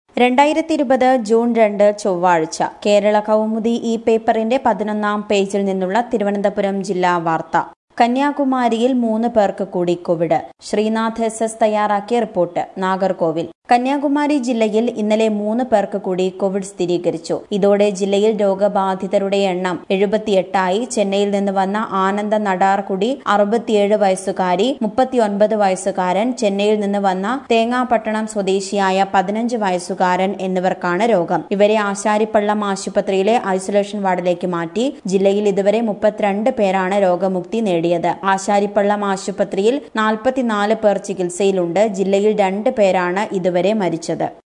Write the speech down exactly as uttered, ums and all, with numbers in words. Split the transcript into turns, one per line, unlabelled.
രണ്ടായിരത്തി ഇരുപത് ജൂൺ രണ്ട് ചൊവ്വാഴ്ച കേരള കൗമുദി ഈ പേപ്പറിന്റെ പതിനൊന്നാം പേജിൽ നിന്നുള്ള തിരുവനന്തപുരം ജില്ലാ വാർത്ത. കന്യാകുമാരിയിൽ മൂന്ന് പേർക്ക് കൂടി കോവിഡ്. ശ്രീനാഥ് എസ് എസ് തയ്യാറാക്കിയ റിപ്പോർട്ട്. നാഗർകോവിൽ. കന്യാകുമാരി ജില്ലയിൽ ഇന്നലെ മൂന്ന് പേർക്ക് കൂടി കോവിഡ് സ്ഥിരീകരിച്ചു. ഇതോടെ ജില്ലയിൽ രോഗബാധിതരുടെ എണ്ണം എഴുപത്തിയെട്ടായി. ചെന്നൈയിൽ നിന്ന് വന്ന ആനന്ദ നടാർകുടി അറുപത്തിയേഴ് വയസ്സുകാരി, മുപ്പത്തിയൊൻപത് വയസ്സുകാരൻ, ചെന്നൈയിൽ നിന്ന് വന്ന തേങ്ങാപട്ടണം സ്വദേശിയായ പതിനഞ്ച് വയസ്സുകാരൻ എന്നിവർക്കാണ് രോഗം. ഇവരെ ആശാരിപ്പള്ളം ആശുപത്രിയിലെ ഐസൊലേഷൻ വാർഡിലേക്ക് മാറ്റി. ജില്ലയിൽ ഇതുവരെ മുപ്പത്തിരണ്ട് പേരാണ് രോഗമുക്തി നേടിയത്. ആശാരിപ്പള്ളം ആശുപത്രിയിൽ നാൽപ്പത്തിനാല് പേർ ചികിത്സയിലുണ്ട്. ജില്ലയിൽ രണ്ട് പേരാണ് ഇതുവരെ മരിച്ചത്.